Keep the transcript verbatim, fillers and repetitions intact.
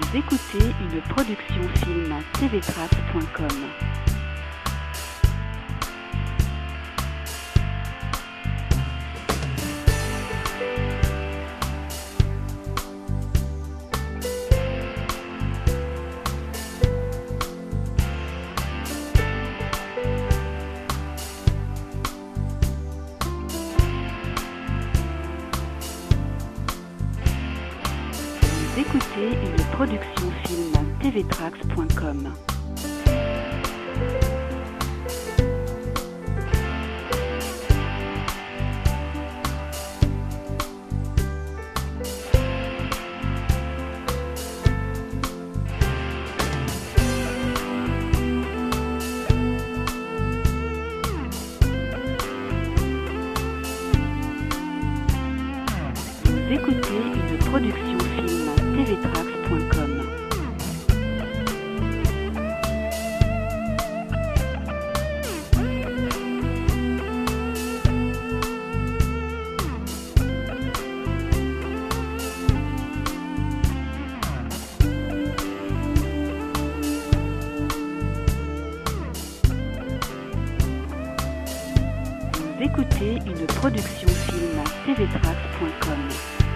écoutez une production film t v trax point com. Écoutez une production film t v trax point com. Vous écoutez une production film t v trax point com. Vous écoutez une production film t v trax point com.